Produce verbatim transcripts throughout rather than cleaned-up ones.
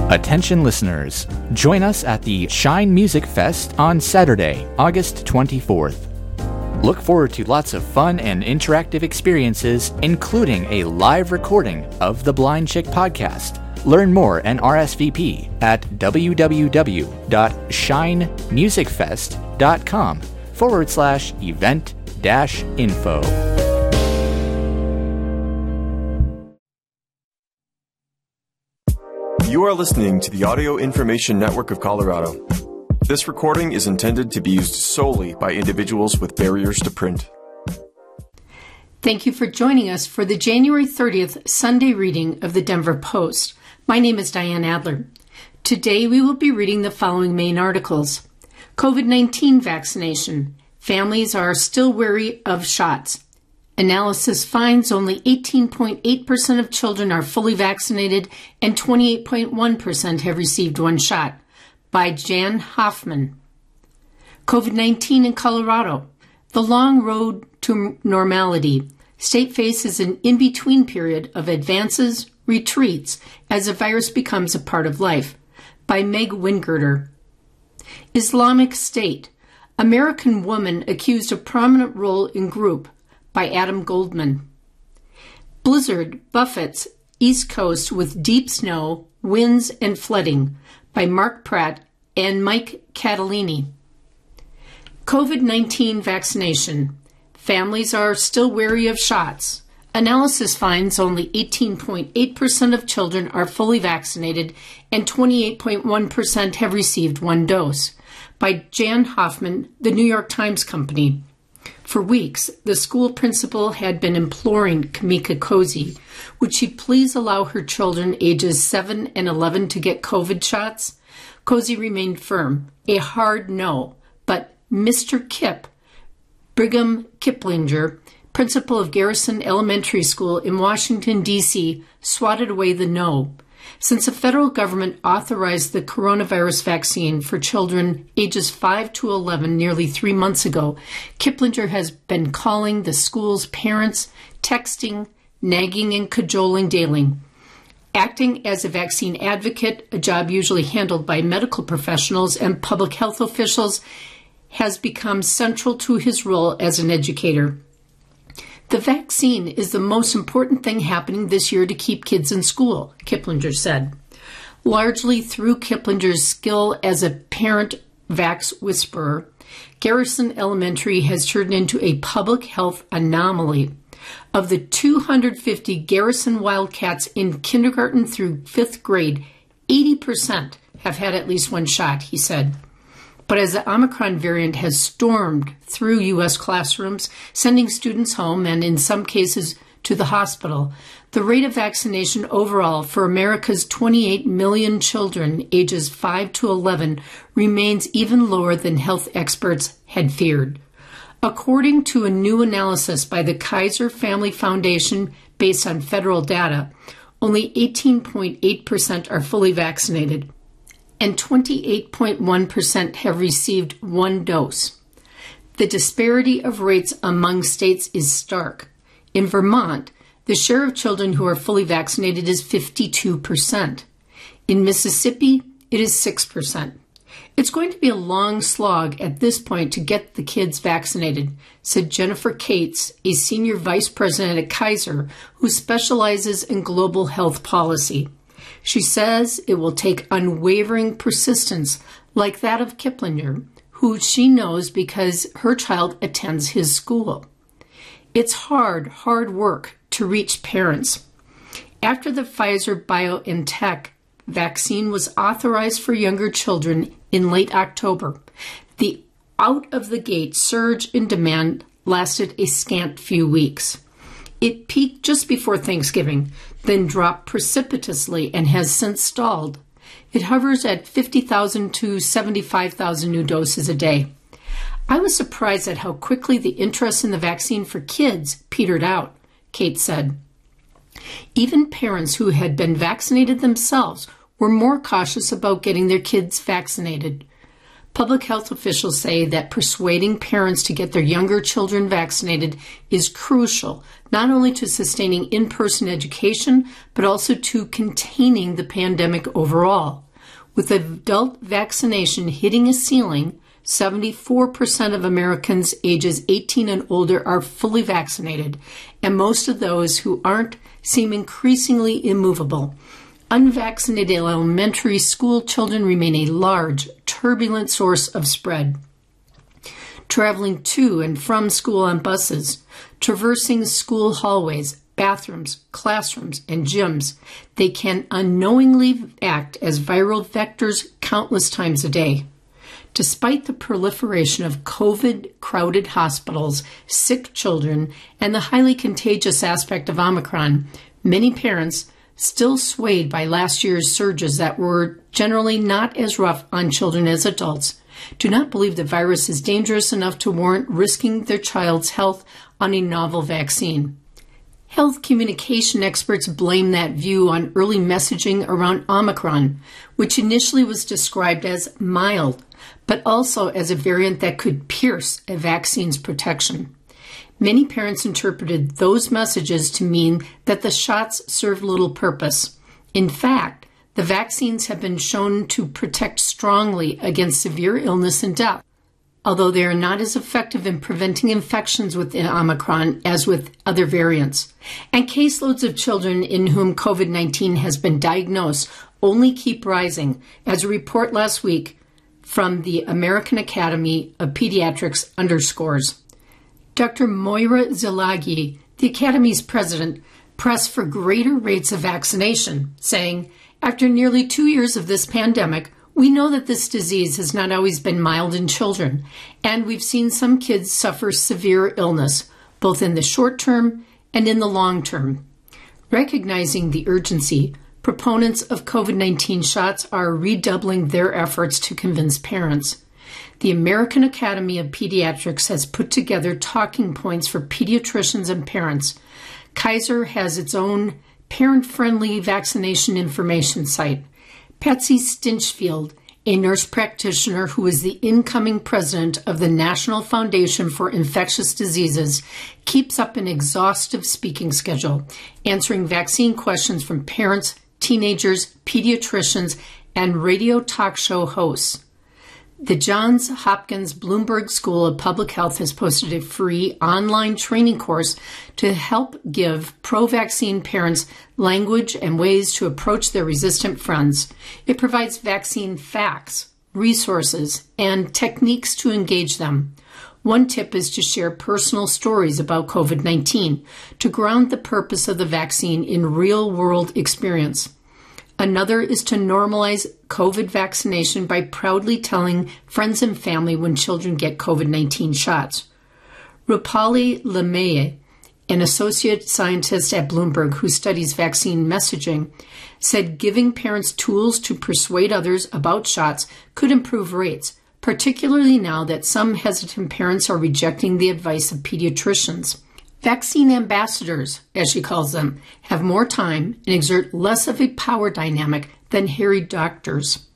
Attention listeners, join us at the Shine Music Fest on Saturday, August twenty-fourth. Look forward to lots of fun and interactive experiences, including a live recording of the Blind Chick podcast. Learn more and R S V P at www.shinemusicfest.com forward slash event dash info. You are listening to the Audio Information Network of Colorado. This recording is intended to be used solely by individuals with barriers to print. Thank you for joining us for the January thirtieth Sunday reading of the Denver Post. My name is Diane Adler. Today we will be reading the following main articles. COVID nineteen vaccination. Families are still wary of shots. Analysis finds only eighteen point eight percent of children are fully vaccinated and twenty-eight point one percent have received one shot. By Jan Hoffman. COVID nineteen in Colorado. The long road to normality. State faces an in-between period of advances, retreats, as the virus becomes a part of life. By Meg Wingirter. Islamic State. American woman accused of prominent role in group. By Adam Goldman. Blizzard buffets East Coast with deep snow, winds, and flooding. By Mark Pratt and Mike Catalini. COVID nineteen vaccination. Families are still wary of shots. Analysis finds only eighteen point eight percent of children are fully vaccinated and twenty-eight point one percent have received one dose. By Jan Hoffman, The New York Times Company. For weeks, the school principal had been imploring Kamika Cozy, would she please allow her children ages seven and eleven to get COVID shots? Cozy remained firm, a hard no, but Mister Kip, Brigham Kiplinger, principal of Garrison Elementary School in Washington, D C, swatted away the no. Since the federal government authorized the coronavirus vaccine for children ages five to eleven nearly three months ago, Kiplinger has been calling the school's parents, texting, nagging, and cajoling daily. Acting as a vaccine advocate, a job usually handled by medical professionals and public health officials, has become central to his role as an educator. The vaccine is the most important thing happening this year to keep kids in school, Kiplinger said. Largely through Kiplinger's skill as a parent vax whisperer, Garrison Elementary has turned into a public health anomaly. Of the two hundred fifty Garrison Wildcats in kindergarten through fifth grade, eighty percent have had at least one shot, he said. But as the Omicron variant has stormed through U S classrooms, sending students home and in some cases to the hospital, the rate of vaccination overall for America's twenty-eight million children ages five to eleven remains even lower than health experts had feared. According to a new analysis by the Kaiser Family Foundation based on federal data, only eighteen point eight percent are fully vaccinated, and twenty-eight point one percent have received one dose. The disparity of rates among states is stark. In Vermont, the share of children who are fully vaccinated is fifty-two percent. In Mississippi, it is six percent. It's going to be a long slog at this point to get the kids vaccinated, said Jennifer Cates, a senior vice president at Kaiser who specializes in global health policy. She says it will take unwavering persistence like that of Kiplinger, who she knows because her child attends his school. It's hard, hard work to reach parents. After the Pfizer-BioNTech vaccine was authorized for younger children in late October, the out-of-the-gate surge in demand lasted a scant few weeks. It peaked just before Thanksgiving, then dropped precipitously and has since stalled. It hovers at fifty thousand to seventy-five thousand new doses a day. I was surprised at how quickly the interest in the vaccine for kids petered out, Kate said. Even parents who had been vaccinated themselves were more cautious about getting their kids vaccinated. Public health officials say that persuading parents to get their younger children vaccinated is crucial, not only to sustaining in-person education, but also to containing the pandemic overall. With adult vaccination hitting a ceiling, seventy-four percent of Americans ages eighteen and older are fully vaccinated, and most of those who aren't seem increasingly immovable. Unvaccinated elementary school children remain a large, turbulent source of spread. Traveling to and from school on buses, traversing school hallways, bathrooms, classrooms, and gyms, they can unknowingly act as viral vectors countless times a day. Despite the proliferation of COVID-crowded hospitals, sick children, and the highly contagious aspect of Omicron, many parents, still swayed by last year's surges that were generally not as rough on children as adults, do not believe the virus is dangerous enough to warrant risking their child's health on a novel vaccine. Health communication experts blame that view on early messaging around Omicron, which initially was described as mild, but also as a variant that could pierce a vaccine's protection. Many parents interpreted those messages to mean that the shots served little purpose. In fact, the vaccines have been shown to protect strongly against severe illness and death, although they are not as effective in preventing infections with Omicron as with other variants. And caseloads of children in whom COVID nineteen has been diagnosed only keep rising, as a report last week from the American Academy of Pediatrics underscores. Doctor Moira Zilagi, the Academy's president, pressed for greater rates of vaccination, saying, "After nearly two years of this pandemic, we know that this disease has not always been mild in children, and we've seen some kids suffer severe illness, both in the short term and in the long term." Recognizing the urgency, proponents of COVID nineteen shots are redoubling their efforts to convince parents. The American Academy of Pediatrics has put together talking points for pediatricians and parents. Kaiser has its own parent-friendly vaccination information site. Patsy Stinchfield, a nurse practitioner who is the incoming president of the National Foundation for Infectious Diseases, keeps up an exhaustive speaking schedule, answering vaccine questions from parents, teenagers, pediatricians, and radio talk show hosts. The Johns Hopkins Bloomberg School of Public Health has posted a free online training course to help give pro-vaccine parents language and ways to approach their resistant friends. It provides vaccine facts, resources, and techniques to engage them. One tip is to share personal stories about COVID nineteen to ground the purpose of the vaccine in real-world experience. Another is to normalize COVID vaccination by proudly telling friends and family when children get COVID nineteen shots. Rupali Lemay, an associate scientist at Bloomberg who studies vaccine messaging, said giving parents tools to persuade others about shots could improve rates, particularly now that some hesitant parents are rejecting the advice of pediatricians. Vaccine ambassadors, as she calls them, have more time and exert less of a power dynamic than harried doctors.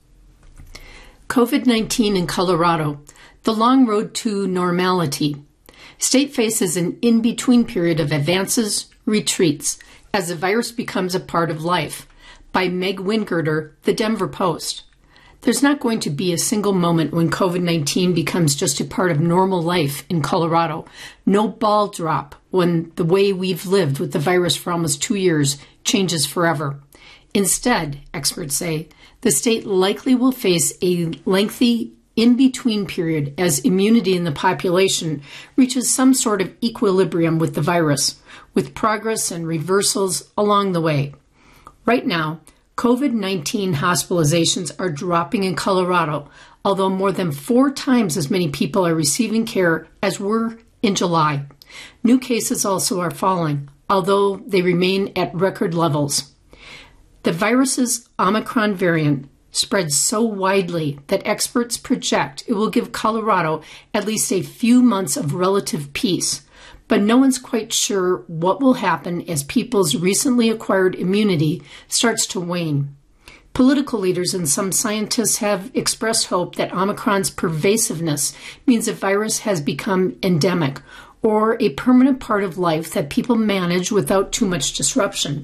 COVID nineteen in Colorado, the long road to normality. State faces an in-between period of advances, retreats, as the virus becomes a part of life. By Meg Wingirter, The Denver Post. There's not going to be a single moment when COVID nineteen becomes just a part of normal life in Colorado. No ball drop when the way we've lived with the virus for almost two years changes forever. Instead, experts say, the state likely will face a lengthy in-between period as immunity in the population reaches some sort of equilibrium with the virus, with progress and reversals along the way. Right now, COVID nineteen hospitalizations are dropping in Colorado, although more than four times as many people are receiving care as were in July. New cases also are falling, although they remain at record levels. The virus's Omicron variant spreads so widely that experts project it will give Colorado at least a few months of relative peace, but no one's quite sure what will happen as people's recently acquired immunity starts to wane. Political leaders and some scientists have expressed hope that Omicron's pervasiveness means the virus has become endemic or a permanent part of life that people manage without too much disruption.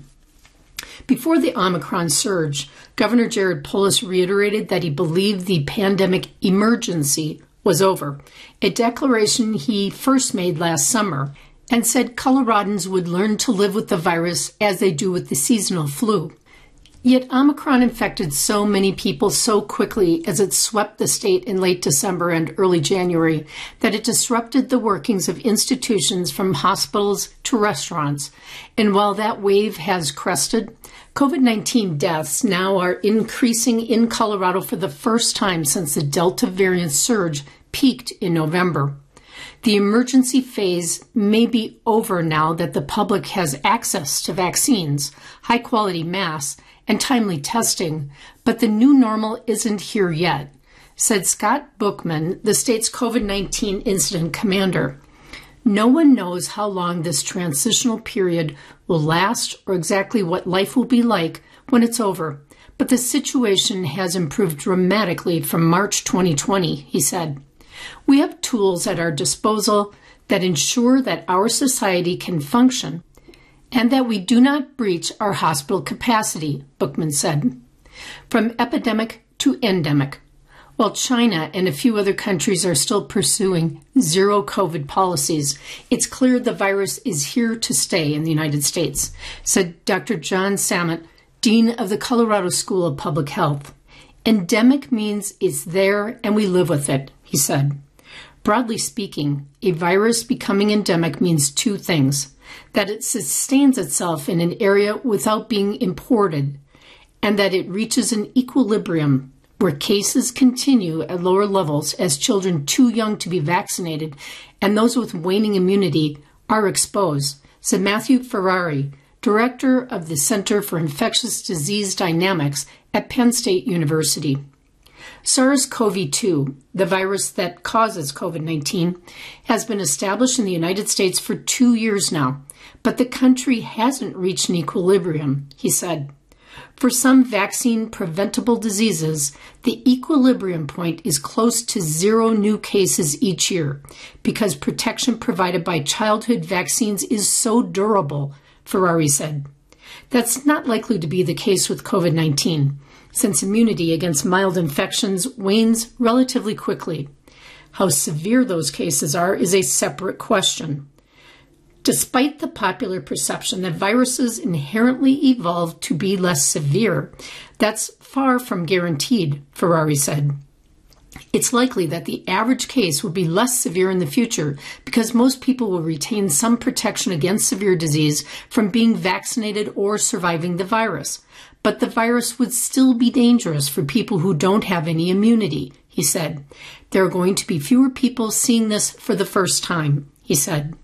Before the Omicron surge, Governor Jared Polis reiterated that he believed the pandemic emergency was over, a declaration he first made last summer, and said Coloradans would learn to live with the virus as they do with the seasonal flu. Yet Omicron infected so many people so quickly as it swept the state in late December and early January that it disrupted the workings of institutions from hospitals to restaurants. And while that wave has crested, COVID nineteen deaths now are increasing in Colorado for the first time since the Delta variant surge peaked in November. The emergency phase may be over now that the public has access to vaccines, high-quality masks, and timely testing, but the new normal isn't here yet, said Scott Bookman, the state's COVID nineteen incident commander. No one knows how long this transitional period will last or exactly what life will be like when it's over, but the situation has improved dramatically from March twenty twenty, he said. We have tools at our disposal that ensure that our society can function and that we do not breach our hospital capacity, Bookman said. From epidemic to endemic. While China and a few other countries are still pursuing zero COVID policies, it's clear the virus is here to stay in the United States, said Doctor John Samet, Dean of the Colorado School of Public Health. Endemic means it's there and we live with it, he said. Broadly speaking, a virus becoming endemic means two things: that it sustains itself in an area without being imported, and that it reaches an equilibrium where cases continue at lower levels as children too young to be vaccinated and those with waning immunity are exposed, said Matthew Ferrari, director of the Center for Infectious Disease Dynamics at Penn State University. SARS-C o V two, the virus that causes COVID nineteen, has been established in the United States for two years now, but the country hasn't reached an equilibrium, he said. For some vaccine-preventable diseases, the equilibrium point is close to zero new cases each year because protection provided by childhood vaccines is so durable, Ferrari said. That's not likely to be the case with COVID nineteen, since immunity against mild infections wanes relatively quickly. How severe those cases are is a separate question. Despite the popular perception that viruses inherently evolve to be less severe, that's far from guaranteed, Ferrari said. It's likely that the average case will be less severe in the future because most people will retain some protection against severe disease from being vaccinated or surviving the virus. But the virus would still be dangerous for people who don't have any immunity, he said. There are going to be fewer people seeing this for the first time, he said.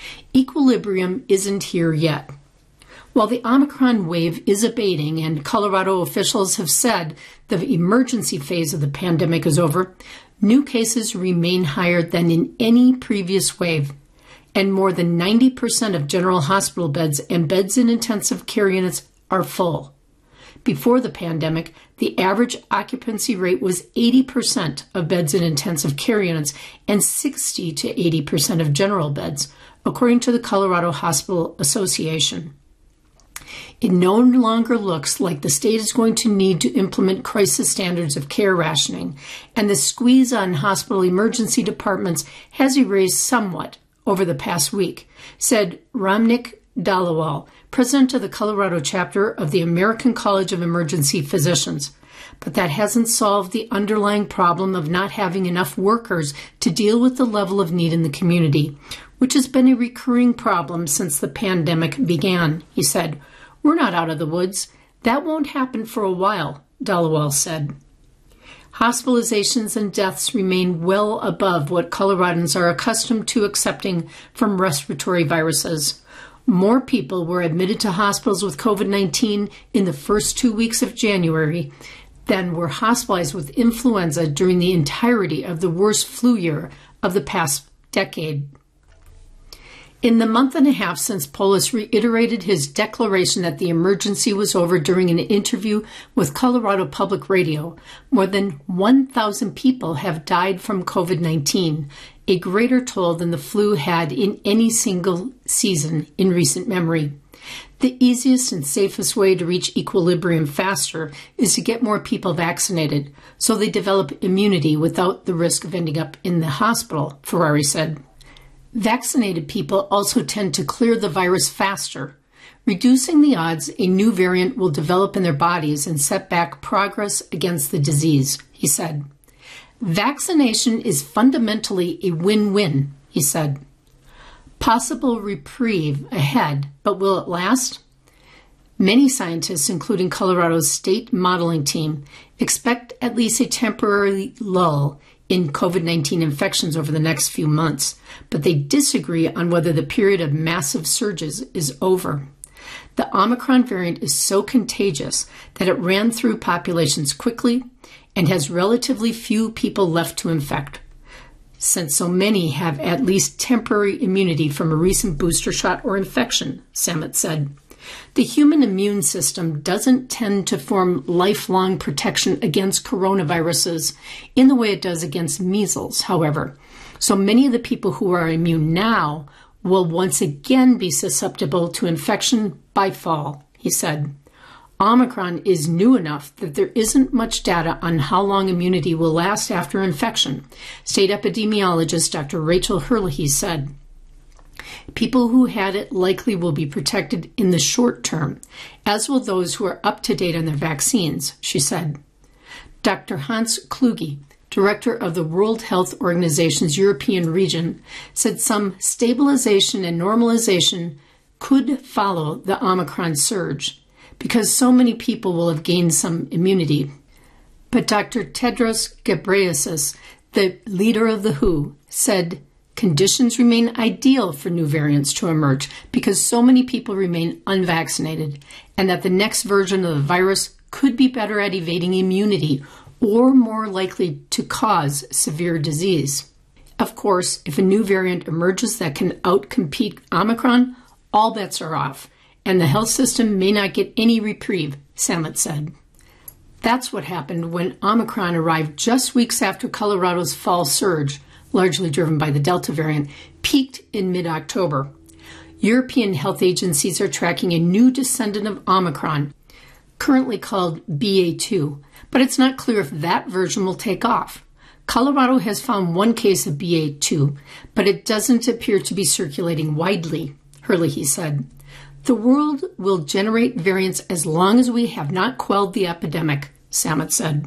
Equilibrium isn't here yet. While the Omicron wave is abating and Colorado officials have said the emergency phase of the pandemic is over, new cases remain higher than in any previous wave, and more than ninety percent of general hospital beds and beds in intensive care units are full. Before the pandemic, the average occupancy rate was eighty percent of beds in intensive care units and sixty to eighty percent of general beds, according to the Colorado Hospital Association. It no longer looks like the state is going to need to implement crisis standards of care rationing, and the squeeze on hospital emergency departments has erased somewhat over the past week, said Ramnik Dalawal, president of the Colorado chapter of the American College of Emergency Physicians. But that hasn't solved the underlying problem of not having enough workers to deal with the level of need in the community, which has been a recurring problem since the pandemic began, he said. We're not out of the woods. That won't happen for a while, Dalawal said. Hospitalizations and deaths remain well above what Coloradans are accustomed to accepting from respiratory viruses. More people were admitted to hospitals with COVID nineteen in the first two weeks of January than were hospitalized with influenza during the entirety of the worst flu year of the past decade. In the month and a half since Polis reiterated his declaration that the emergency was over during an interview with Colorado Public Radio, more than one thousand people have died from COVID nineteen, a greater toll than the flu had in any single season in recent memory. The easiest and safest way to reach equilibrium faster is to get more people vaccinated, so they develop immunity without the risk of ending up in the hospital, Ferrari said. Vaccinated people also tend to clear the virus faster, reducing the odds a new variant will develop in their bodies and set back progress against the disease, he said. Vaccination is fundamentally a win-win, he said. Possible reprieve ahead, but will it last? Many scientists, including Colorado's state modeling team, expect at least a temporary lull in COVID nineteen infections over the next few months, but they disagree on whether the period of massive surges is over. The Omicron variant is so contagious that it ran through populations quickly and has relatively few people left to infect, since so many have at least temporary immunity from a recent booster shot or infection, Samet said. The human immune system doesn't tend to form lifelong protection against coronaviruses in the way it does against measles, however. So many of the people who are immune now will once again be susceptible to infection by fall, he said. Omicron is new enough that there isn't much data on how long immunity will last after infection, state epidemiologist Doctor Rachel Herlihy said. People who had it likely will be protected in the short term, as will those who are up to date on their vaccines, she said. Doctor Hans Kluge, director of the World Health Organization's European region, said some stabilization and normalization could follow the Omicron surge because so many people will have gained some immunity. But Doctor Tedros Ghebreyesus, the leader of the W H O, said conditions remain ideal for new variants to emerge because so many people remain unvaccinated, and that the next version of the virus could be better at evading immunity or more likely to cause severe disease. Of course, if a new variant emerges that can outcompete Omicron, all bets are off, and the health system may not get any reprieve, Samet said. That's what happened when Omicron arrived just weeks after Colorado's fall surge, largely driven by the Delta variant, peaked in mid-October. European health agencies are tracking a new descendant of Omicron, currently called B A two, but it's not clear if that version will take off. Colorado has found one case of B A two, but it doesn't appear to be circulating widely, Herlihy said. The world will generate variants as long as we have not quelled the epidemic, Samet said.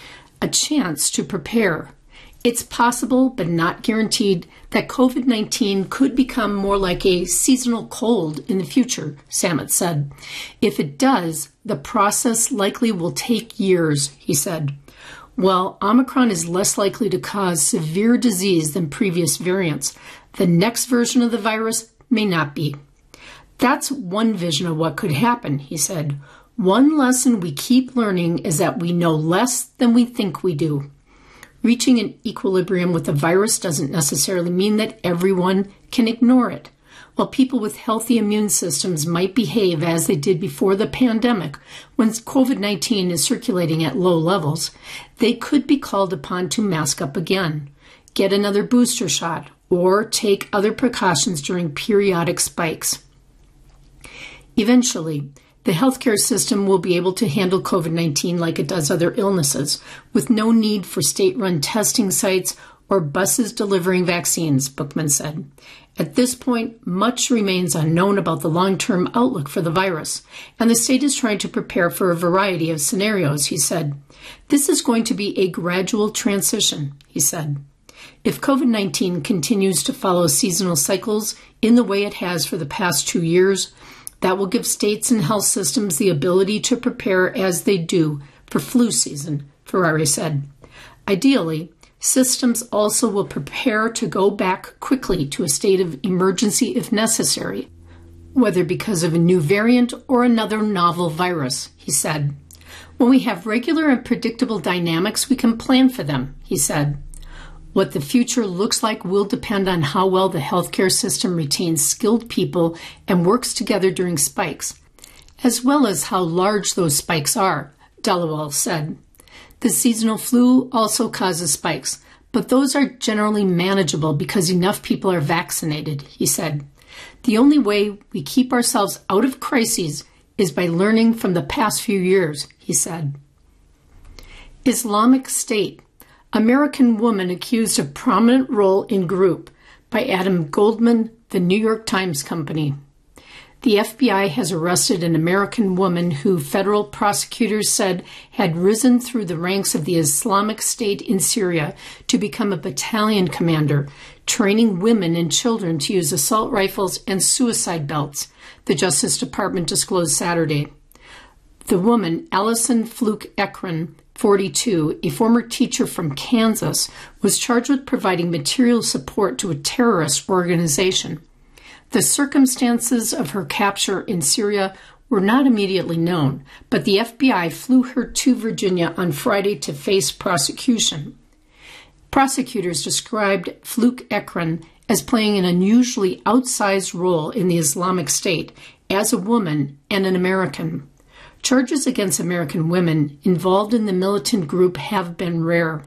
A chance to prepare. It's possible, but not guaranteed, that COVID nineteen could become more like a seasonal cold in the future, Samet said. If it does, the process likely will take years, he said. While Omicron is less likely to cause severe disease than previous variants, the next version of the virus may not be. That's one vision of what could happen, he said. One lesson we keep learning is that we know less than we think we do. Reaching an equilibrium with the virus doesn't necessarily mean that everyone can ignore it. While people with healthy immune systems might behave as they did before the pandemic, when COVID nineteen is circulating at low levels, they could be called upon to mask up again, get another booster shot, or take other precautions during periodic spikes. Eventually, the healthcare system will be able to handle COVID nineteen like it does other illnesses, with no need for state-run testing sites or buses delivering vaccines, Bookman said. At this point, much remains unknown about the long-term outlook for the virus, and the state is trying to prepare for a variety of scenarios, he said. This is going to be a gradual transition, he said. If COVID nineteen continues to follow seasonal cycles in the way it has for the past two years, that will give states and health systems the ability to prepare as they do for flu season, Ferrari said. Ideally, systems also will prepare to go back quickly to a state of emergency if necessary, whether because of a new variant or another novel virus, he said. When we have regular and predictable dynamics, we can plan for them, he said. What the future looks like will depend on how well the healthcare system retains skilled people and works together during spikes, as well as how large those spikes are, Dhaliwal said. The seasonal flu also causes spikes, but those are generally manageable because enough people are vaccinated, he said. The only way we keep ourselves out of crises is by learning from the past few years, he said. Islamic State. American woman accused of prominent role in group by Adam Goldman, The New York Times Company. The F B I has arrested an American woman who federal prosecutors said had risen through the ranks of the Islamic State in Syria to become a battalion commander, training women and children to use assault rifles and suicide belts, the Justice Department disclosed Saturday. The woman, Allison Fluke Ekron, forty-two, a former teacher from Kansas, was charged with providing material support to a terrorist organization. The circumstances of her capture in Syria were not immediately known, but the F B I flew her to Virginia on Friday to face prosecution. Prosecutors described Fluke Ekron as playing an unusually outsized role in the Islamic State as a woman and an American. Charges against American women involved in the militant group have been rare.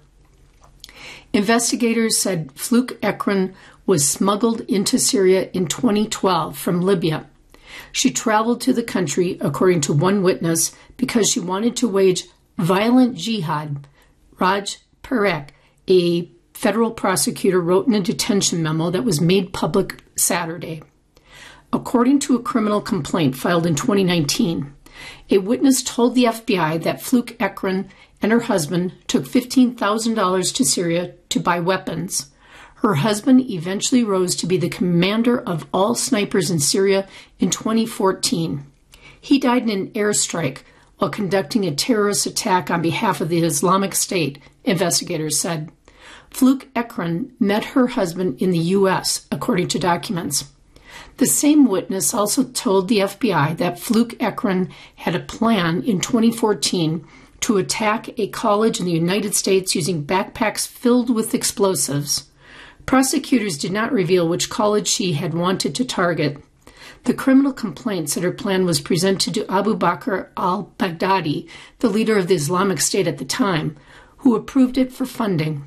Investigators said Fluke Ekron was smuggled into Syria in twenty twelve from Libya. She traveled to the country, according to one witness, because she wanted to wage violent jihad. Raj Parekh, a federal prosecutor, wrote in a detention memo that was made public Saturday. According to a criminal complaint filed in twenty nineteen, a witness told the F B I that Fluke Ekron and her husband took fifteen thousand dollars to Syria to buy weapons. Her husband eventually rose to be the commander of all snipers in Syria in twenty fourteen. He died in an airstrike while conducting a terrorist attack on behalf of the Islamic State, investigators said. Fluke Ekron met her husband in the U S, according to documents. The same witness also told the F B I that Fluke Ekron had a plan in twenty fourteen to attack a college in the United States using backpacks filled with explosives. Prosecutors did not reveal which college she had wanted to target. The criminal complaint said her plan was presented to Abu Bakr al-Baghdadi, the leader of the Islamic State at the time, who approved it for funding.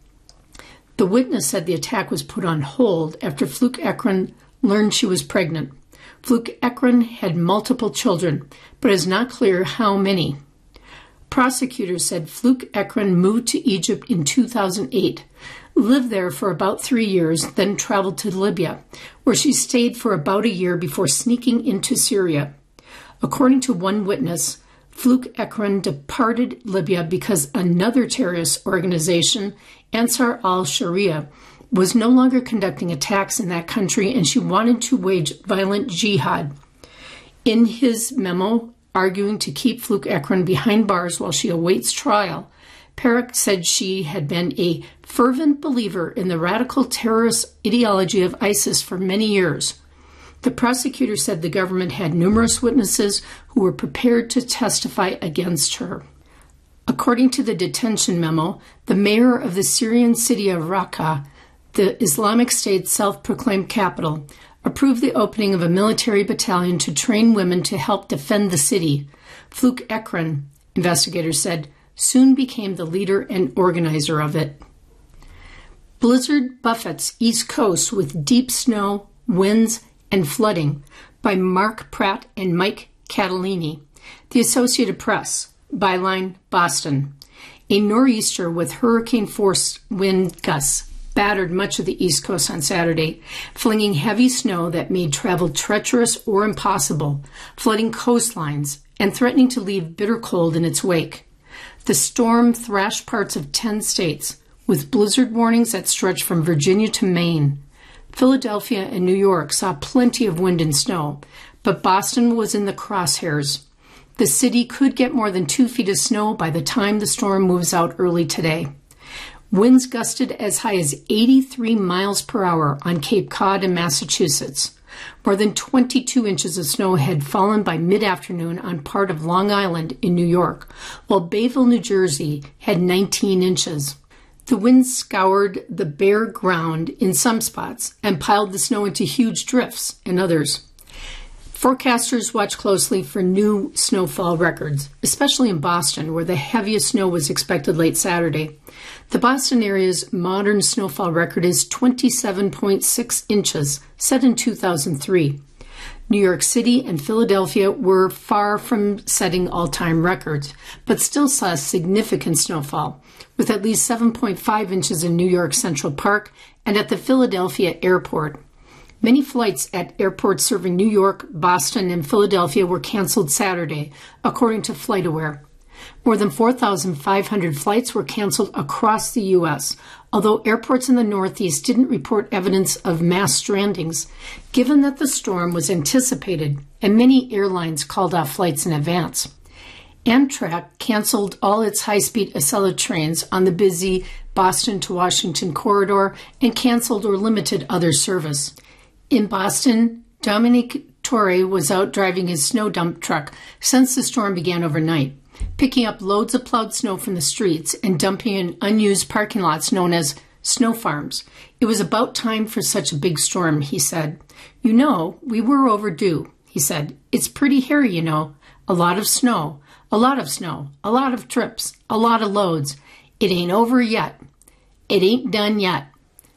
The witness said the attack was put on hold after Fluke Ekron learned she was pregnant. Fluke Ekron had multiple children, but it is not clear how many. Prosecutors said Fluke Ekron moved to Egypt in two thousand eight, lived there for about three years, then traveled to Libya, where she stayed for about a year before sneaking into Syria. According to one witness, Fluke Ekron departed Libya because another terrorist organization, Ansar al-Sharia, was no longer conducting attacks in that country, and she wanted to wage violent jihad. In his memo, arguing to keep Fluke Ekron behind bars while she awaits trial, Parekh said she had been a fervent believer in the radical terrorist ideology of ISIS for many years. The prosecutor said the government had numerous witnesses who were prepared to testify against her. According to the detention memo, the mayor of the Syrian city of Raqqa, the Islamic State's self-proclaimed capital, approved the opening of a military battalion to train women to help defend the city. Fluke Ekron, investigators said, soon became the leader and organizer of it. Blizzard buffets East Coast with deep snow, winds, and flooding by Mark Pratt and Mike Catalini. The Associated Press, byline Boston. A nor'easter with hurricane-force wind gusts battered much of the East Coast on Saturday, flinging heavy snow that made travel treacherous or impossible, flooding coastlines, and threatening to leave bitter cold in its wake. The storm thrashed parts of ten states, with blizzard warnings that stretched from Virginia to Maine. Philadelphia and New York saw plenty of wind and snow, but Boston was in the crosshairs. The city could get more than two feet of snow by the time the storm moves out early today. Winds gusted as high as eighty-three miles per hour on Cape Cod in Massachusetts. More than twenty-two inches of snow had fallen by mid-afternoon on part of Long Island in New York, while Bayville, New Jersey had nineteen inches. The wind scoured the bare ground in some spots and piled the snow into huge drifts in others. Forecasters watch closely for new snowfall records, especially in Boston, where the heaviest snow was expected late Saturday. The Boston area's modern snowfall record is twenty-seven point six inches, set in two thousand three. New York City and Philadelphia were far from setting all-time records, but still saw significant snowfall, with at least seven point five inches in New York Central Park and at the Philadelphia airport. Many flights at airports serving New York, Boston, and Philadelphia were canceled Saturday, according to FlightAware. More than four thousand five hundred flights were canceled across the U S, although airports in the Northeast didn't report evidence of mass strandings, given that the storm was anticipated and many airlines called off flights in advance. Amtrak canceled all its high-speed Acela trains on the busy Boston to Washington corridor and canceled or limited other service. In Boston, Dominic Torre was out driving his snow dump truck since the storm began overnight, picking up loads of plowed snow from the streets and dumping in unused parking lots known as snow farms. It was about time for such a big storm, he said. You know, we were overdue, he said. It's pretty hairy, you know. A lot of snow, a lot of snow, a lot of trips, a lot of loads. It ain't over yet. It ain't done yet.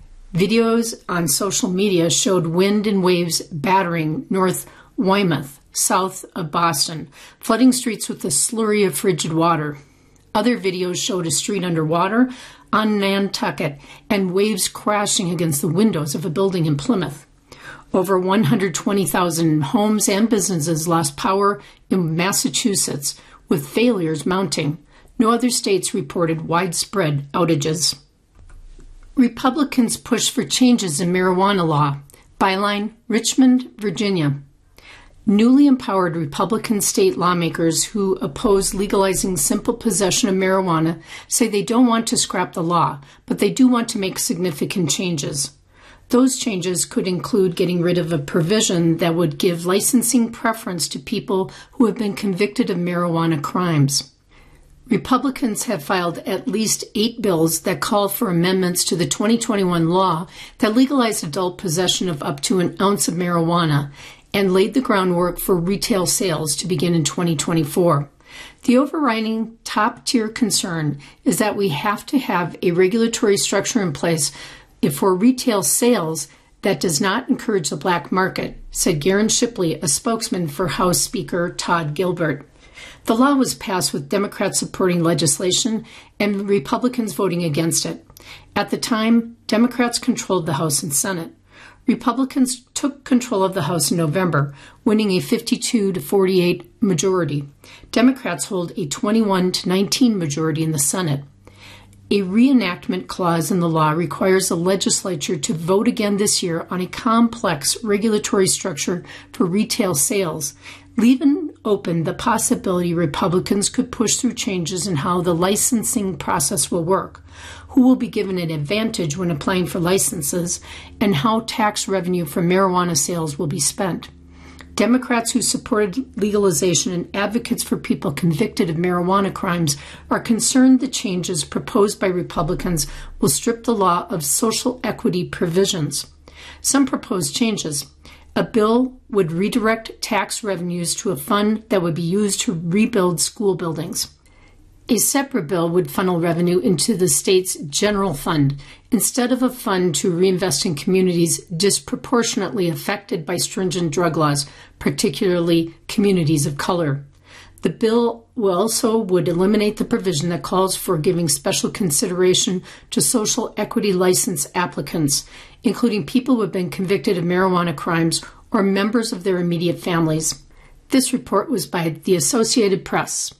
Videos on social media showed wind and waves battering North Weymouth, south of Boston, flooding streets with a slurry of frigid water. Other videos showed a street underwater on Nantucket and waves crashing against the windows of a building in Plymouth. Over one hundred twenty thousand homes and businesses lost power in Massachusetts, with failures mounting. No other states reported widespread outages. Republicans push for changes in marijuana law. Byline, Richmond, Virginia. Newly empowered Republican state lawmakers who oppose legalizing simple possession of marijuana say they don't want to scrap the law, but they do want to make significant changes. Those changes could include getting rid of a provision that would give licensing preference to people who have been convicted of marijuana crimes. Republicans have filed at least eight bills that call for amendments to the twenty twenty-one law that legalized adult possession of up to an ounce of marijuana and laid the groundwork for retail sales to begin in twenty twenty-four. The overriding top-tier concern is that we have to have a regulatory structure in place for retail sales that does not encourage the black market, said Garen Shipley, a spokesman for House Speaker Todd Gilbert. The law was passed with Democrats supporting legislation and Republicans voting against it. At the time, Democrats controlled the House and Senate. Republicans took control of the House in November, winning a fifty-two to forty-eight majority. Democrats hold a twenty-one to nineteen majority in the Senate. A reenactment clause in the law requires the legislature to vote again this year on a complex regulatory structure for retail sales, leaving open the possibility Republicans could push through changes in how the licensing process will work, who will be given an advantage when applying for licenses, and how tax revenue from marijuana sales will be spent. Democrats who supported legalization and advocates for people convicted of marijuana crimes are concerned the changes proposed by Republicans will strip the law of social equity provisions. Some proposed changes. A bill would redirect tax revenues to a fund that would be used to rebuild school buildings. A separate bill would funnel revenue into the state's general fund instead of a fund to reinvest in communities disproportionately affected by stringent drug laws, particularly communities of color. The bill also would eliminate the provision that calls for giving special consideration to social equity license applicants, including people who have been convicted of marijuana crimes or members of their immediate families. This report was by the Associated Press.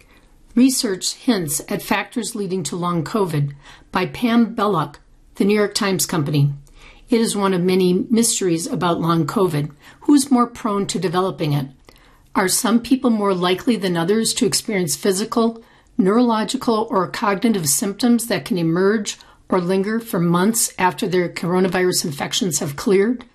Research hints at factors leading to long COVID by Pam Belloc, the New York Times Company. It is one of many mysteries about long COVID. Who's more prone to developing it? Are some people more likely than others to experience physical, neurological, or cognitive symptoms that can emerge or linger for months after their coronavirus infections have cleared?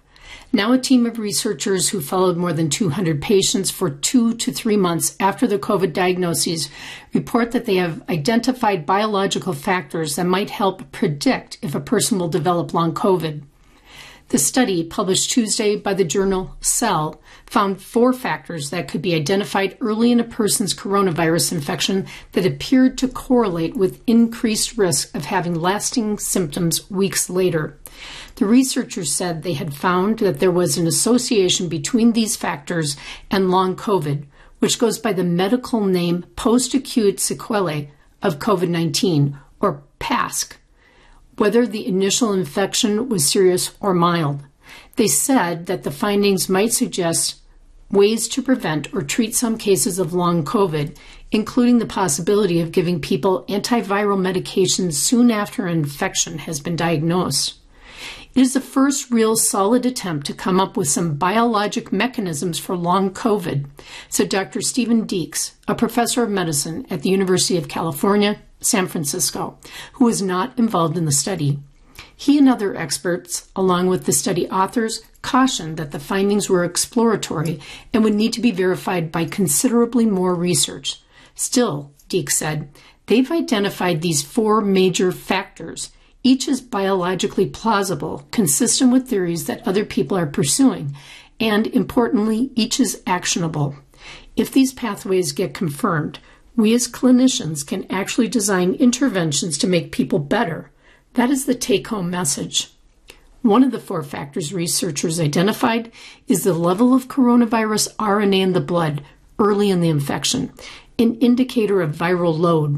Now a team of researchers who followed more than two hundred patients for two to three months after the COVID diagnoses report that they have identified biological factors that might help predict if a person will develop long COVID. The study, published Tuesday by the journal Cell, found four factors that could be identified early in a person's coronavirus infection that appeared to correlate with increased risk of having lasting symptoms weeks later. The researchers said they had found that there was an association between these factors and long COVID, which goes by the medical name post-acute sequelae of COVID nineteen, or PASC, whether the initial infection was serious or mild. They said that the findings might suggest ways to prevent or treat some cases of long COVID, including the possibility of giving people antiviral medications soon after an infection has been diagnosed. It is the first real solid attempt to come up with some biologic mechanisms for long COVID, said Doctor Stephen Deeks, a professor of medicine at the University of California, San Francisco, who was not involved in the study. He and other experts, along with the study authors, cautioned that the findings were exploratory and would need to be verified by considerably more research. Still, Deeks said, they've identified these four major factors. Each is biologically plausible, consistent with theories that other people are pursuing, and importantly, each is actionable. If these pathways get confirmed, we as clinicians can actually design interventions to make people better. That is the take-home message. One of the four factors researchers identified is the level of coronavirus R N A in the blood early in the infection, an indicator of viral load.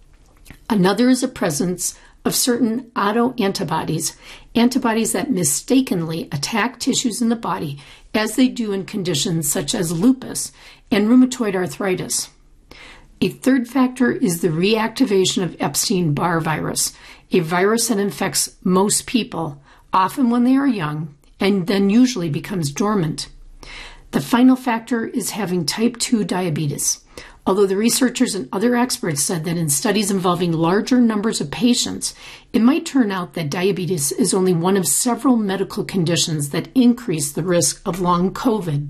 Another is the presence of certain autoantibodies, antibodies that mistakenly attack tissues in the body, as they do in conditions such as lupus and rheumatoid arthritis. A third factor is the reactivation of Epstein-Barr virus, a virus that infects most people, often when they are young, and then usually becomes dormant. The final factor is having type two diabetes. Although the researchers and other experts said that in studies involving larger numbers of patients, it might turn out that diabetes is only one of several medical conditions that increase the risk of long COVID.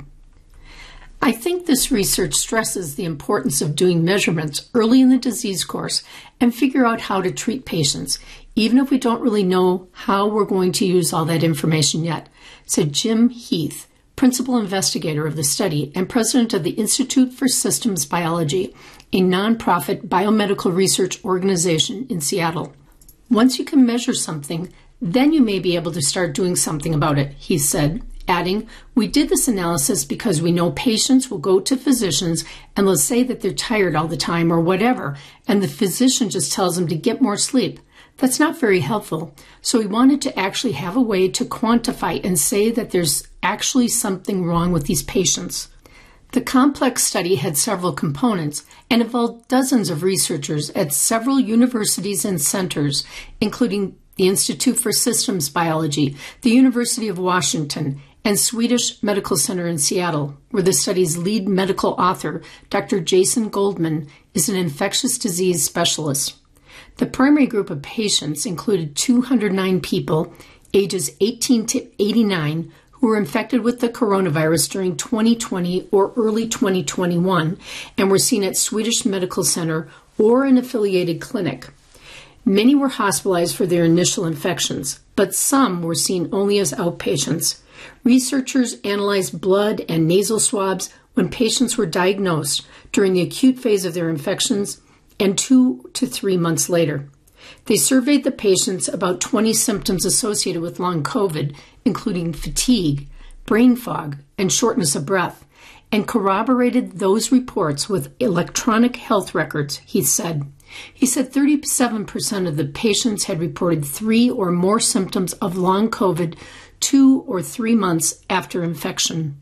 I think this research stresses the importance of doing measurements early in the disease course and figure out how to treat patients, even if we don't really know how we're going to use all that information yet, said Jim Heath, principal investigator of the study and president of the Institute for Systems Biology, a nonprofit biomedical research organization in Seattle. Once you can measure something, then you may be able to start doing something about it, he said, adding, we did this analysis because we know patients will go to physicians and they'll say that they're tired all the time or whatever, and the physician just tells them to get more sleep. That's not very helpful. So we wanted to actually have a way to quantify and say that there's actually something wrong with these patients. The complex study had several components and involved dozens of researchers at several universities and centers, including the Institute for Systems Biology, the University of Washington, and Swedish Medical Center in Seattle, where the study's lead medical author, Doctor Jason Goldman, is an infectious disease specialist. The primary group of patients included two hundred nine people, ages eighteen to eighty-nine, who were infected with the coronavirus during twenty twenty or early twenty twenty-one and were seen at Swedish Medical Center or an affiliated clinic. Many were hospitalized for their initial infections, but some were seen only as outpatients. Researchers analyzed blood and nasal swabs when patients were diagnosed during the acute phase of their infections and two to three months later. They surveyed the patients about twenty symptoms associated with long COVID, including fatigue, brain fog, and shortness of breath, and corroborated those reports with electronic health records, he said. He said thirty-seven percent of the patients had reported three or more symptoms of long COVID two or three months after infection.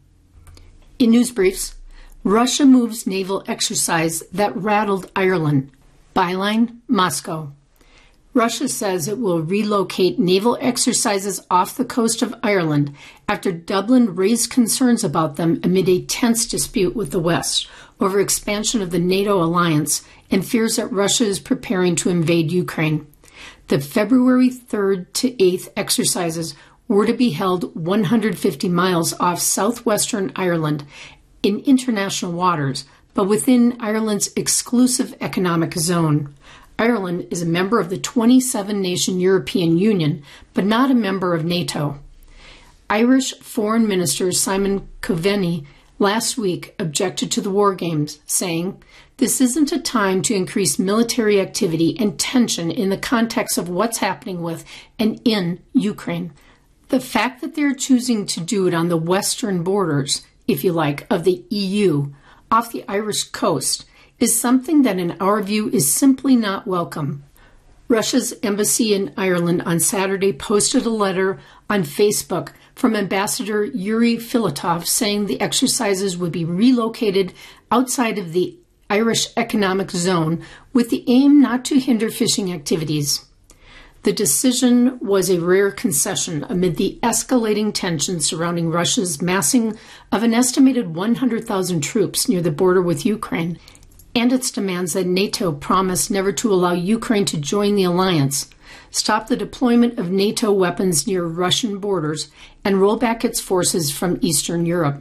In news briefs, Russia moves naval exercise that rattled Ireland. Byline, Moscow. Russia says it will relocate naval exercises off the coast of Ireland after Dublin raised concerns about them amid a tense dispute with the West over expansion of the NATO alliance and fears that Russia is preparing to invade Ukraine. The February third to eighth exercises were to be held one hundred fifty miles off southwestern Ireland in international waters, but within Ireland's exclusive economic zone. Ireland is a member of the twenty-seven nation European Union, but not a member of NATO. Irish Foreign Minister Simon Coveney last week objected to the war games, saying, "This isn't a time to increase military activity and tension in the context of what's happening with and in Ukraine. The fact that they're choosing to do it on the western borders, if you like, of the E U, off the Irish coast, is something that in our view is simply not welcome." Russia's embassy in Ireland on Saturday posted a letter on Facebook from Ambassador Yuri Filatov saying the exercises would be relocated outside of the Irish Economic Zone with the aim not to hinder fishing activities. The decision was a rare concession amid the escalating tensions surrounding Russia's massing of an estimated one hundred thousand troops near the border with Ukraine, and its demands that NATO promise never to allow Ukraine to join the alliance, stop the deployment of NATO weapons near Russian borders, and roll back its forces from Eastern Europe.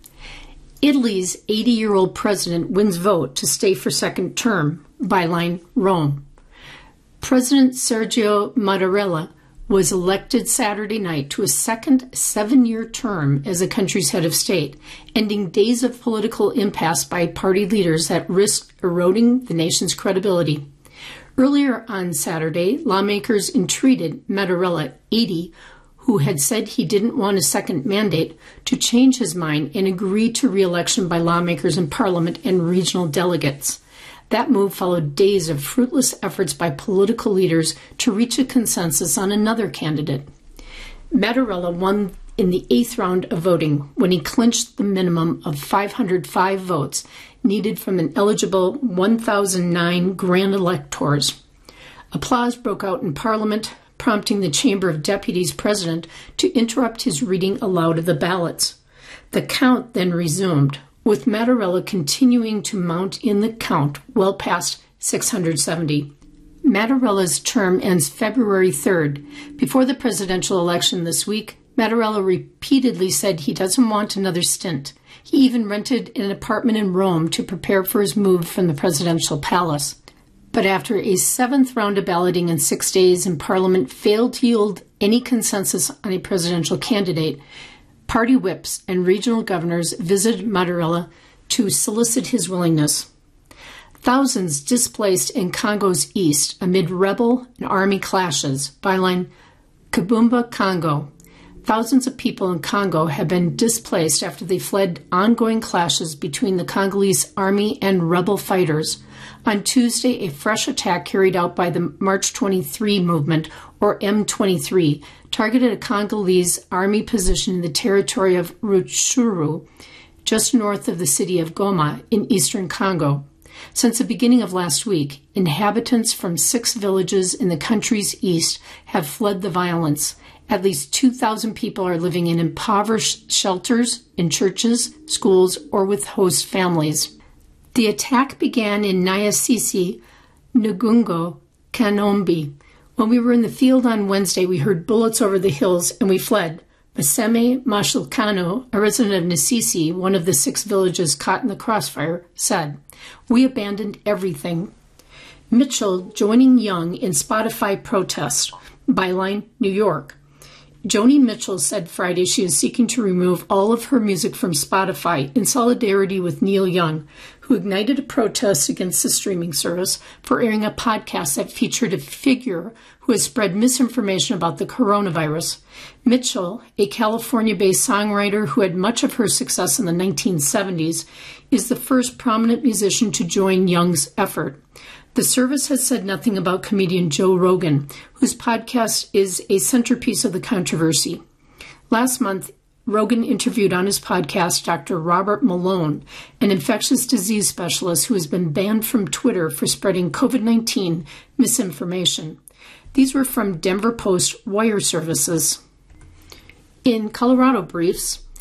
Italy's eighty-year-old president wins vote to stay for second term, byline Rome. President Sergio Mattarella was elected Saturday night to a second seven-year term as the country's head of state, ending days of political impasse by party leaders that risked eroding the nation's credibility. Earlier on Saturday, lawmakers entreated Mattarella, eighty, who had said he didn't want a second mandate, to change his mind and agree to re-election by lawmakers in parliament and regional delegates. That move followed days of fruitless efforts by political leaders to reach a consensus on another candidate. Mattarella won in the eighth round of voting when he clinched the minimum of five hundred five votes needed from an eligible one thousand nine grand electors. Applause broke out in Parliament, prompting the Chamber of Deputies president to interrupt his reading aloud of the ballots. The count then resumed, with Mattarella continuing to mount in the count well past six hundred seventy. Mattarella's term ends February third. Before the presidential election this week, Mattarella repeatedly said he doesn't want another stint. He even rented an apartment in Rome to prepare for his move from the presidential palace. But after a seventh round of balloting in six days and Parliament failed to yield any consensus on a presidential candidate, party whips and regional governors visited Mattarella to solicit his willingness. Thousands displaced in Congo's east amid rebel and army clashes. Byline Kibumba, Congo. Thousands of people in Congo have been displaced after they fled ongoing clashes between the Congolese army and rebel fighters. On Tuesday, a fresh attack carried out by the March twenty-three movement, or M twenty-three, targeted a Congolese army position in the territory of Rutshuru, just north of the city of Goma in eastern Congo. Since the beginning of last week, inhabitants from six villages in the country's east have fled the violence. At least two thousand people are living in impoverished shelters, in churches, schools, or with host families. The attack began in Nyasisi, Ngungo, Kanombi. When we were in the field on Wednesday, we heard bullets over the hills and we fled. Maseme Mashulkano, a resident of Nasisi, one of the six villages caught in the crossfire, said, "We abandoned everything." Mitchell joining Young in Spotify protest. Byline, New York. Joni Mitchell said Friday she is seeking to remove all of her music from Spotify in solidarity with Neil Young, who ignited a protest against the streaming service for airing a podcast that featured a figure who has spread misinformation about the coronavirus. Mitchell, a California-based songwriter who had much of her success in the nineteen seventies, is the first prominent musician to join Young's effort. The service has said nothing about comedian Joe Rogan, whose podcast is a centerpiece of the controversy. Last month, Rogan interviewed on his podcast Doctor Robert Malone, an infectious disease specialist who has been banned from Twitter for spreading COVID nineteen misinformation. These were from Denver Post wire services. In Colorado briefs,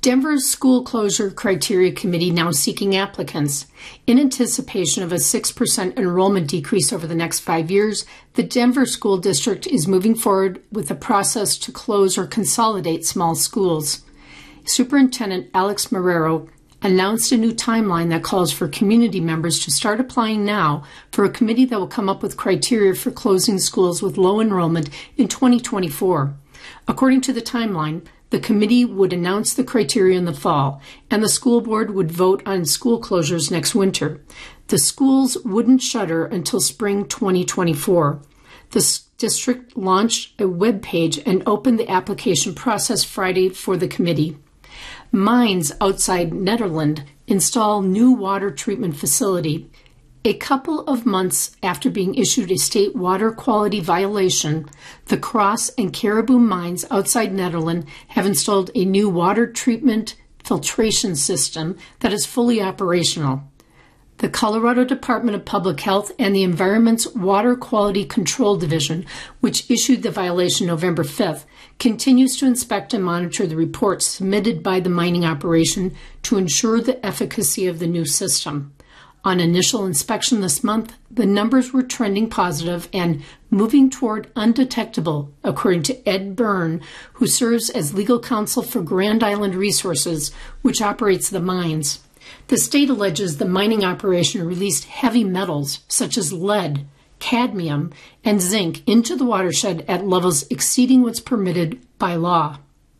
Denver's school closure criteria committee now seeking applicants. In anticipation of a six percent enrollment decrease over the next five years, the Denver School District is moving forward with a process to close or consolidate small schools. Superintendent Alex Marrero announced a new timeline that calls for community members to start applying now for a committee that will come up with criteria for closing schools with low enrollment in twenty twenty-four. According to the timeline, the committee would announce the criteria in the fall, and the school board would vote on school closures next winter. The schools wouldn't shutter until spring twenty twenty-four. The district launched a web page and opened the application process Friday for the committee. Mines outside Nederland install new water treatment facility. A couple of months after being issued a state water quality violation, the Cross and Caribou mines outside Nederland have installed a new water treatment filtration system that is fully operational. The Colorado Department of Public Health and the Environment's Water Quality Control Division, which issued the violation November fifth, continues to inspect and monitor the reports submitted by the mining operation to ensure the efficacy of the new system. On initial inspection this month, the numbers were trending positive and moving toward undetectable, according to Ed Byrne, who serves as legal counsel for Grand Island Resources, which operates the mines. The state alleges the mining operation released heavy metals such as lead, cadmium, and zinc into the watershed at levels exceeding what's permitted by law.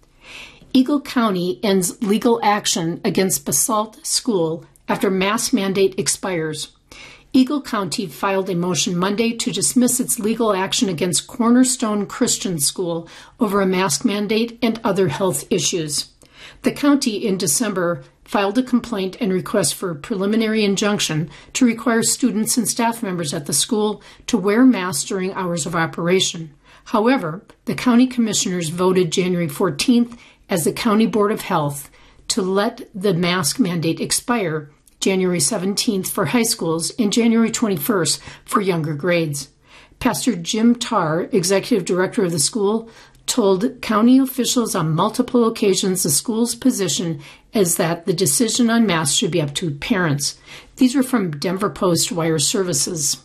Eagle County ends legal action against Basalt School after mask mandate expires. Eagle County filed a motion Monday to dismiss its legal action against Cornerstone Christian School over a mask mandate and other health issues. The county in December filed a complaint and request for a preliminary injunction to require students and staff members at the school to wear masks during hours of operation. However, the county commissioners voted January fourteenth as the County Board of Health to let the mask mandate expire January seventeenth for high schools and January twenty-first for younger grades. Pastor Jim Tarr, executive director of the school, told county officials on multiple occasions the school's position is that the decision on masks should be up to parents. These are from Denver Post Wire Services.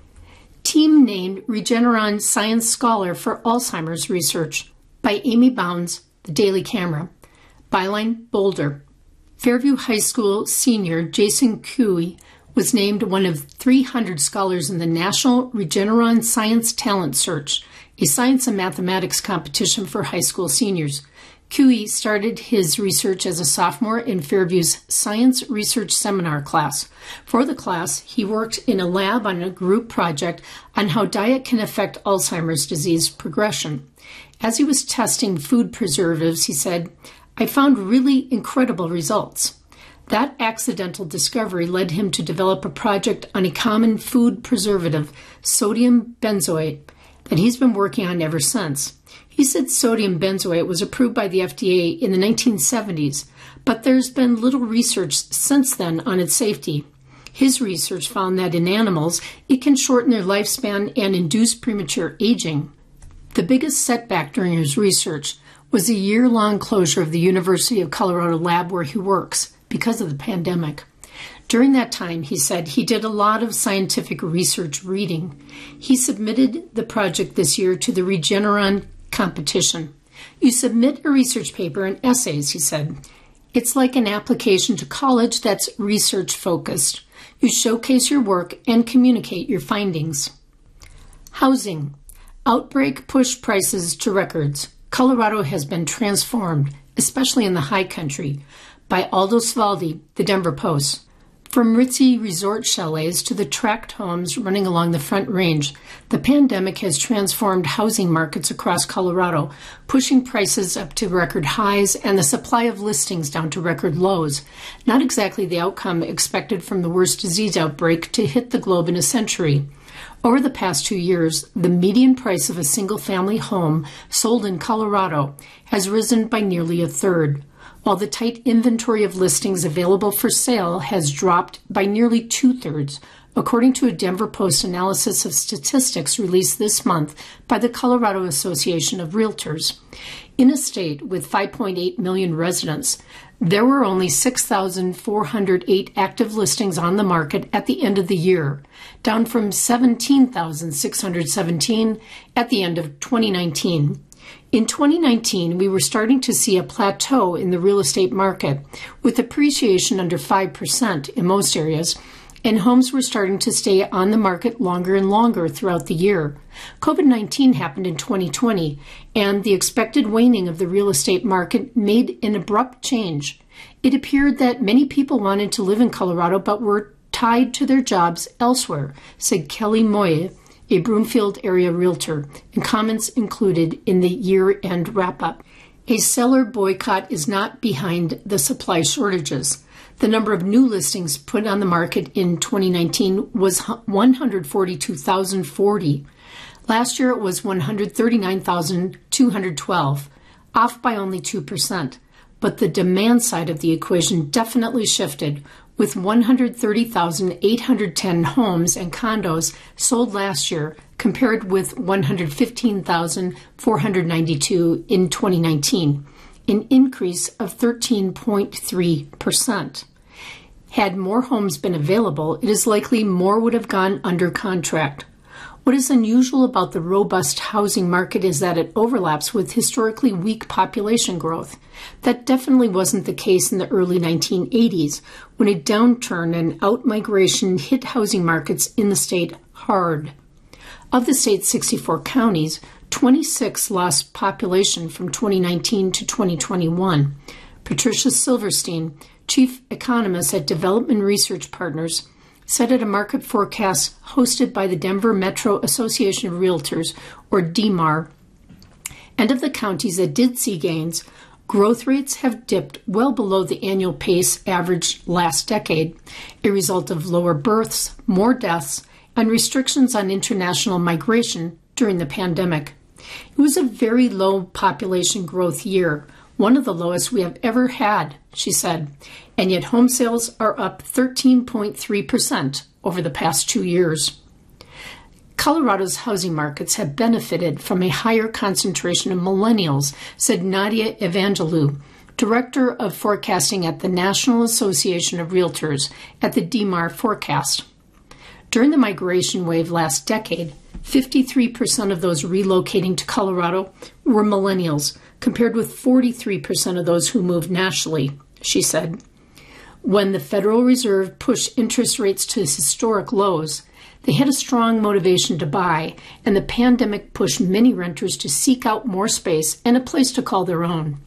Team named Regeneron Science Scholar for Alzheimer's Research by Amy Bounds, The Daily Camera. Byline, Boulder. Fairview High School senior Jason Cui was named one of three hundred scholars in the National Regeneron Science Talent Search, a science and mathematics competition for high school seniors. Cui started his research as a sophomore in Fairview's Science Research Seminar class. For the class, he worked in a lab on a group project on how diet can affect Alzheimer's disease progression. As he was testing food preservatives, he said, "I found really incredible results." That accidental discovery led him to develop a project on a common food preservative, sodium benzoate, that he's been working on ever since. He said sodium benzoate was approved by the F D A in the nineteen seventies, but there's been little research since then on its safety. His research found that in animals, it can shorten their lifespan and induce premature aging. The biggest setback during his research was a year-long closure of the University of Colorado lab where he works because of the pandemic. During that time, he said, he did a lot of scientific research reading. He submitted the project this year to the Regeneron competition. You submit a research paper and essays, he said. It's like an application to college that's research-focused. You showcase your work and communicate your findings. Housing. Outbreak pushed prices to records. Colorado has been transformed, especially in the high country, by Aldo Svaldi, the Denver Post. From ritzy resort chalets to the tract homes running along the Front Range, the pandemic has transformed housing markets across Colorado, pushing prices up to record highs and the supply of listings down to record lows. Not exactly the outcome expected from the worst disease outbreak to hit the globe in a century. Over the past two years, the median price of a single-family home sold in Colorado has risen by nearly a third, while the tight inventory of listings available for sale has dropped by nearly two-thirds, according to a Denver Post analysis of statistics released this month by the Colorado Association of Realtors. In a state with five point eight million residents, There were only six thousand four hundred eight active listings on the market at the end of the year, down from seventeen thousand six hundred seventeen at the end of twenty nineteen. In twenty nineteen, we were starting to see a plateau in the real estate market, with appreciation under five percent in most areas, and homes were starting to stay on the market longer and longer throughout the year. COVID nineteen happened in twenty twenty, and the expected waning of the real estate market made an abrupt change. It appeared that many people wanted to live in Colorado but were tied to their jobs elsewhere, said Kelly Moye, a Broomfield area realtor, and comments included in the year-end wrap-up. A seller boycott is not behind the supply shortages. The number of new listings put on the market in twenty nineteen was one hundred forty-two thousand forty. Last year it was one hundred thirty-nine thousand two hundred twelve, off by only two percent. But the demand side of the equation definitely shifted, with one hundred thirty thousand eight hundred ten homes and condos sold last year, compared with one hundred fifteen thousand four hundred ninety-two in twenty nineteen, an increase of thirteen point three percent. Had more homes been available, it is likely more would have gone under contract. What is unusual about the robust housing market is that it overlaps with historically weak population growth. That definitely wasn't the case in the early nineteen eighties, when a downturn and outmigration hit housing markets in the state hard. Of the state's sixty-four counties, twenty-six lost population from twenty nineteen to twenty twenty-one. Patricia Silverstein, chief economist at Development Research Partners, said at a market forecast hosted by the Denver Metro Association of Realtors, or D M A R, and of the counties that did see gains, growth rates have dipped well below the annual pace averaged last decade, a result of lower births, more deaths, and restrictions on international migration during the pandemic. It was a very low population growth year, one of the lowest we have ever had, she said, and yet home sales are up thirteen point three percent over the past two years. Colorado's housing markets have benefited from a higher concentration of millennials, said Nadia Evangelou, Director of Forecasting at the National Association of Realtors at the D M A R Forecast. During the migration wave last decade, fifty-three percent of those relocating to Colorado were millennials, compared with forty-three percent of those who moved nationally, she said. When the Federal Reserve pushed interest rates to historic lows, they had a strong motivation to buy, and the pandemic pushed many renters to seek out more space and a place to call their own.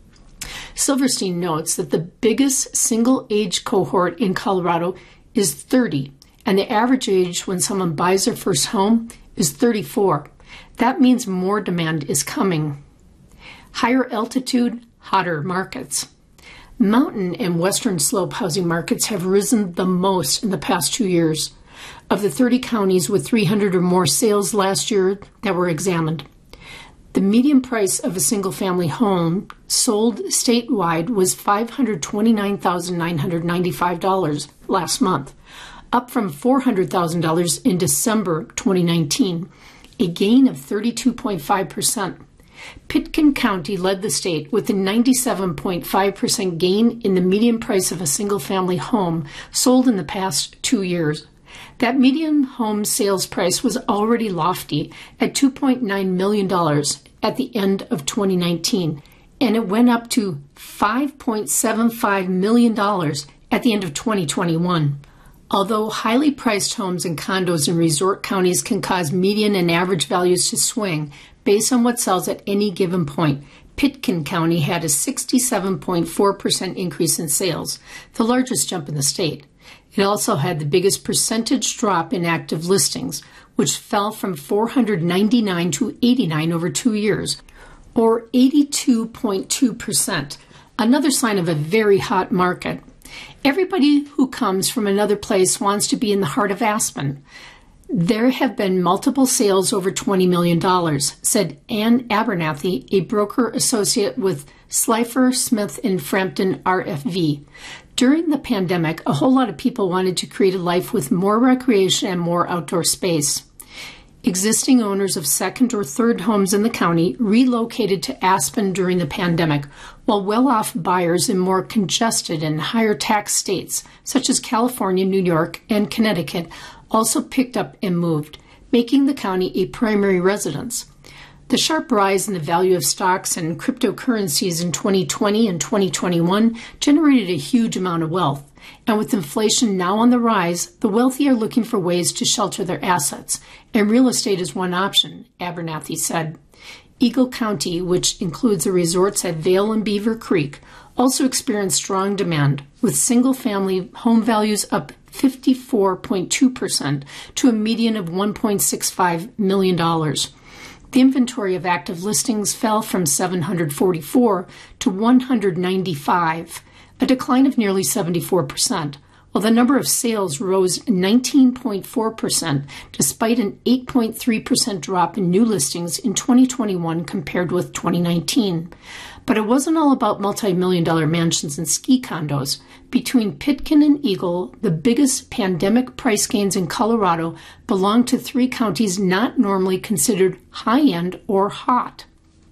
Silverstein notes that the biggest single-age cohort in Colorado is thirty, and the average age when someone buys their first home is thirty-four. That means more demand is coming. Higher altitude, hotter markets. Mountain and western slope housing markets have risen the most in the past two years, of the thirty counties with three hundred or more sales last year that were examined. The median price of a single-family home sold statewide was five hundred twenty-nine thousand nine hundred ninety-five dollars last month, up from four hundred thousand dollars in December twenty nineteen, a gain of thirty-two point five percent. Pitkin County led the state with a ninety-seven point five percent gain in the median price of a single-family home sold in the past two years. That median home sales price was already lofty at two point nine million dollars at the end of twenty nineteen, and it went up to five point seven five million dollars at the end of twenty twenty-one. Although highly priced homes and condos in resort counties can cause median and average values to swing based on what sells at any given point, Pitkin County had a sixty-seven point four percent increase in sales, the largest jump in the state. It also had the biggest percentage drop in active listings, which fell from four hundred ninety-nine to eighty-nine over two years, or eighty-two point two percent, another sign of a very hot market. Everybody who comes from another place wants to be in the heart of Aspen. There have been multiple sales over twenty million dollars, said Ann Abernathy, a broker associate with Slifer, Smith and Frampton R F V. During the pandemic, a whole lot of people wanted to create a life with more recreation and more outdoor space. Existing owners of second or third homes in the county relocated to Aspen during the pandemic, while well-off buyers in more congested and higher tax states, such as California, New York, and Connecticut, also picked up and moved, making the county a primary residence. The sharp rise in the value of stocks and cryptocurrencies in twenty twenty and twenty twenty-one generated a huge amount of wealth. And with inflation now on the rise, the wealthy are looking for ways to shelter their assets, and real estate is one option, Abernathy said. Eagle County, which includes the resorts at Vail and Beaver Creek, also experienced strong demand, with single-family home values up fifty-four point two percent to a median of one point six five million dollars. The inventory of active listings fell from seven hundred forty-four to one hundred ninety-five, a decline of nearly seventy-four percent, while the number of sales rose nineteen point four percent, despite an eight point three percent drop in new listings in twenty twenty-one compared with twenty nineteen. But it wasn't all about multi-million dollar mansions and ski condos. Between Pitkin and Eagle, the biggest pandemic price gains in Colorado belong to three counties not normally considered high-end or hot.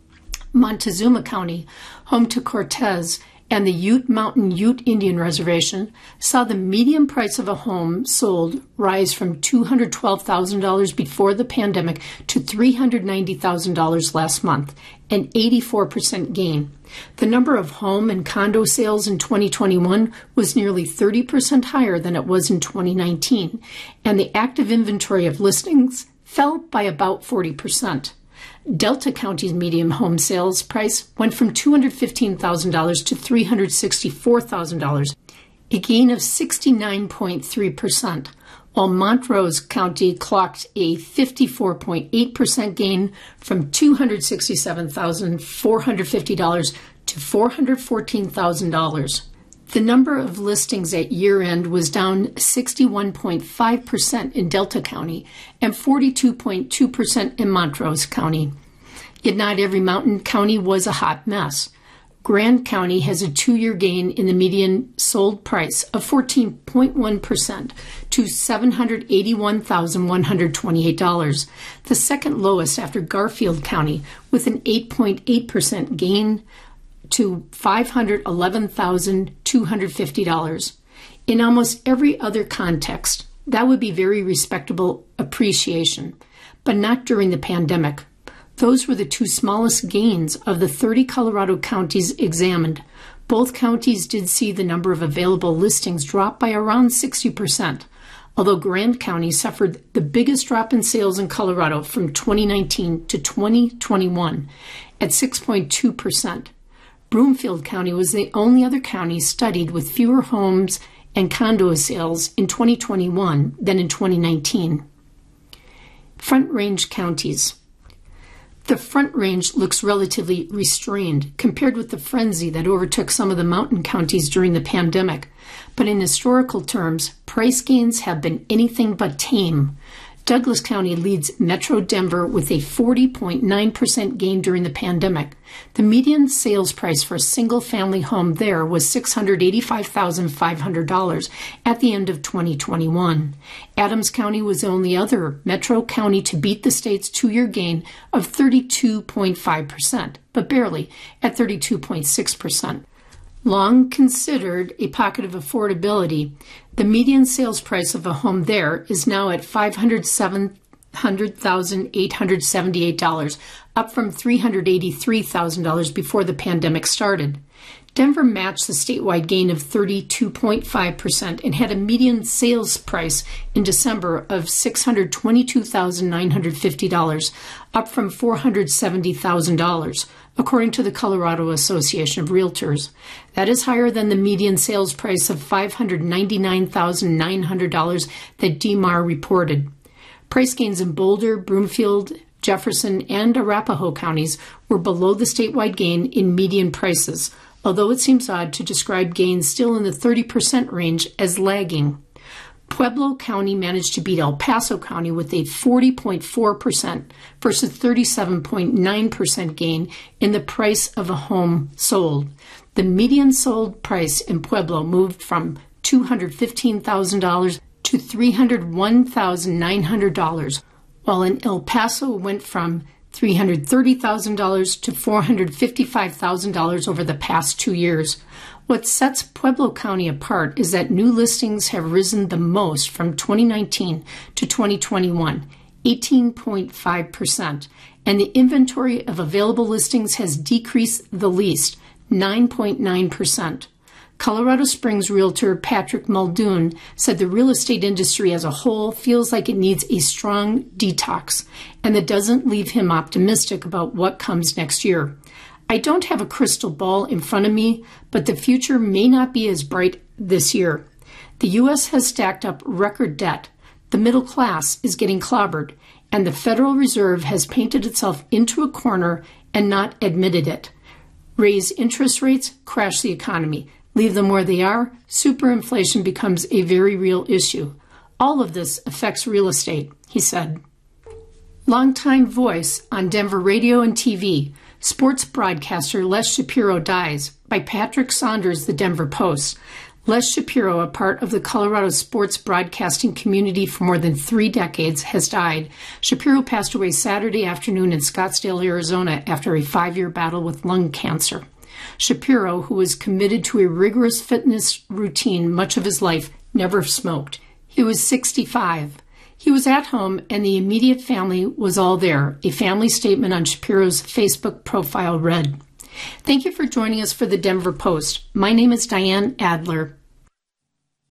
Montezuma County, home to Cortez, and the Ute Mountain Ute Indian Reservation, saw the median price of a home sold rise from two hundred twelve thousand dollars before the pandemic to three hundred ninety thousand dollars last month, an eighty-four percent gain. The number of home and condo sales in twenty twenty-one was nearly thirty percent higher than it was in twenty nineteen, and the active inventory of listings fell by about forty percent. Delta County's median home sales price went from two hundred fifteen thousand dollars to three hundred sixty-four thousand dollars, a gain of sixty-nine point three percent, while Montrose County clocked a fifty-four point eight percent gain from two hundred sixty-seven thousand four hundred fifty dollars to four hundred fourteen thousand dollars. The number of listings at year-end was down sixty-one point five percent in Delta County and forty-two point two percent in Montrose County. Yet not every mountain county was a hot mess. Grand County has a two-year gain in the median sold price of fourteen point one percent to seven hundred eighty-one thousand one hundred twenty-eight dollars, the second lowest after Garfield County, with an eight point eight percent gain to five hundred eleven thousand two hundred fifty dollars. In almost every other context, that would be very respectable appreciation, but not during the pandemic. Those were the two smallest gains of the thirty Colorado counties examined. Both counties did see the number of available listings drop by around sixty percent, although Grand County suffered the biggest drop in sales in Colorado from twenty nineteen to twenty twenty-one at six point two percent. Broomfield County was the only other county studied with fewer homes and condo sales in twenty twenty-one than in twenty nineteen. Front Range counties. The Front Range looks relatively restrained compared with the frenzy that overtook some of the mountain counties during the pandemic, but in historical terms, price gains have been anything but tame. Douglas County leads Metro Denver with a forty point nine percent gain during the pandemic. The median sales price for a single-family home there was six hundred eighty-five thousand five hundred dollars at the end of twenty twenty-one. Adams County was the only other metro county to beat the state's two-year gain of thirty-two point five percent, but barely, at thirty-two point six percent. Long considered a pocket of affordability, the median sales price of a home there is now at five hundred seven thousand eight hundred seventy-eight dollars, up from three hundred eighty-three thousand dollars before the pandemic started. Denver matched the statewide gain of thirty-two point five percent and had a median sales price in December of six hundred twenty-two thousand nine hundred fifty dollars, up from four hundred seventy thousand dollars, according to the Colorado Association of Realtors. That is higher than the median sales price of five hundred ninety-nine thousand nine hundred dollars that D M A R reported. Price gains in Boulder, Broomfield, Jefferson, and Arapahoe counties were below the statewide gain in median prices, although it seems odd to describe gains still in the thirty percent range as lagging. Pueblo County managed to beat El Paso County with a forty point four percent versus thirty-seven point nine percent gain in the price of a home sold. The median sold price in Pueblo moved from two hundred fifteen thousand dollars to three hundred one thousand nine hundred dollars, while in El Paso it went from three hundred thirty thousand dollars to four hundred fifty-five thousand dollars over the past two years. What sets Pueblo County apart is that new listings have risen the most from twenty nineteen to twenty twenty-one, eighteen point five percent, and the inventory of available listings has decreased the least, nine point nine percent. Colorado Springs realtor Patrick Muldoon said the real estate industry as a whole feels like it needs a strong detox, and that doesn't leave him optimistic about what comes next year. I don't have a crystal ball in front of me, but the future may not be as bright this year. The U S has stacked up record debt. The middle class is getting clobbered, and the Federal Reserve has painted itself into a corner and not admitted it. Raise interest rates, crash the economy. Leave them where they are, superinflation becomes a very real issue. All of this affects real estate, he said. Longtime voice on Denver radio and T V, sports broadcaster Les Shapiro dies, by Patrick Saunders, The Denver Post. Les Shapiro, a part of the Colorado sports broadcasting community for more than three decades, has died. Shapiro passed away Saturday afternoon in Scottsdale, Arizona, after a five-year battle with lung cancer. Shapiro, who was committed to a rigorous fitness routine much of his life, never smoked. He was sixty-five. He was at home, and the immediate family was all there. A family statement on Shapiro's Facebook profile read, "Thank you for joining us for the Denver Post. My name is Diane Adler.